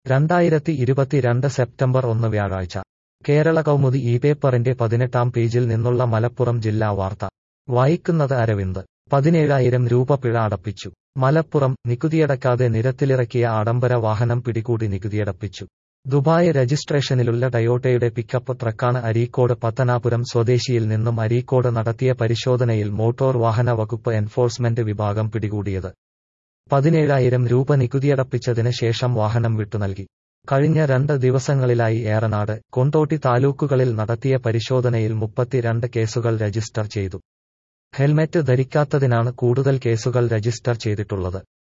2022 September 1 വ്യാഴാഴ്ച കേരള കൗമുദി ഈ പേപ്പറിന്റെ 18-ാം പേജിൽ നിന്നുള്ള മലപ്പുറം ജില്ലാ വാർത്ത വായിക്കുന്നത് അരവിന്ദ്. 17,000 രൂപ പിഴ അടപ്പിച്ചു. മലപ്പുറം. നികുതിയടക്കാതെ നിരത്തിലിറക്കിയ ആഡംബര വാഹനം പിടികൂടി നികുതിയടപ്പിച്ചു. ദുബായ് രജിസ്ട്രേഷനിലുള്ള ടയോട്ടയുടെ പിക്കപ്പ് ട്രക്കാണ് അരീക്കോട് പത്തനാപുരം സ്വദേശിയിൽ നിന്നും അരീക്കോട് നടത്തിയ പരിശോധനയിൽ മോട്ടോർ വാഹന വകുപ്പ് എൻഫോഴ്സ്മെന്റ് വിഭാഗം പിടികൂടിയത്. 17,000 രൂപ നികുതിയടപ്പിച്ചതിന് ശേഷം വാഹനം വിട്ടുനൽകി. കഴിഞ്ഞ 2 ദിവസങ്ങളിലായി ഏറനാട്, കൊണ്ടോട്ടി താലൂക്കുകളിൽ നടത്തിയ പരിശോധനയിൽ 32 കേസുകൾ രജിസ്റ്റർ ചെയ്തു. ഹെൽമെറ്റ് ധരിക്കാത്തതിനാണ് കൂടുതൽ കേസുകൾ രജിസ്റ്റർ ചെയ്തിട്ടുള്ളത്.